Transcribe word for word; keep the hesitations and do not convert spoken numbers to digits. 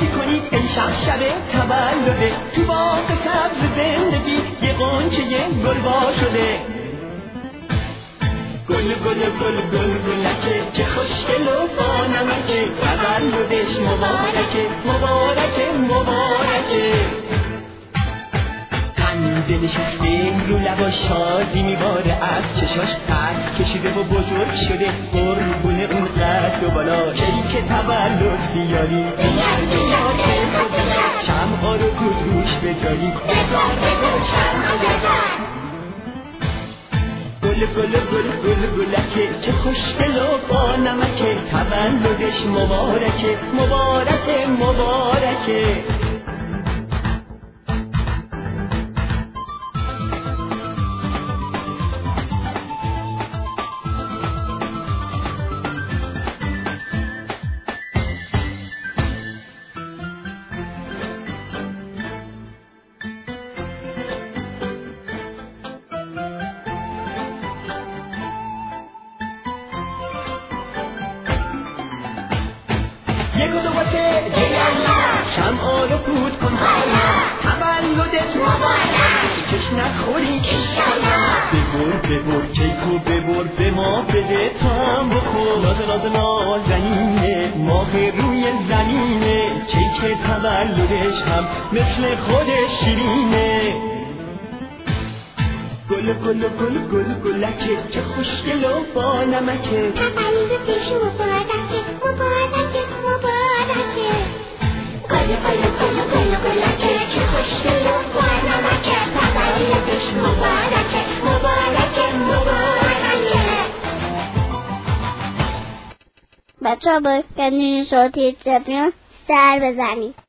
بازی کنید امشب شب تولده، تو باغ سبز زندگی یه غنچه گل وا شده. گل گل گل گل گلکه چه خوشگل و بانمکه، تولدش مبارکه مبارکه مبارکه. خنده نشسته رو لبا، شادی میباره از چشاش، قد کشیده و بزرگ شده قربون اون قد و بالا. کیک تولد بیاری شمعا رو گوش بذاری، گل گل گل گل گلکه چه خوشگل و بانمکه، تولدش مبارکه مبارکه مبارکه. یک و دو واسه شمعا رو پود کن تولدت مبارک، کش نخوری انشالله. ببر ببر کیکو ببر به ما بده تا هم بخور، ناز ناز نازنینه ماه روی زمینه، کیک تولدش هم مثل خودش شیرینه. گل گل گل گل گلکه چه خوشگل و بانمکه، تولدش مبارکه مبارکه مبارکه. گل گل گل گل گلکه چه خوشگل و بانمکه، تولدش مبارکه مبارکه مبارکه. بچه ها باید کنین صوتی زبیان سر بزنید.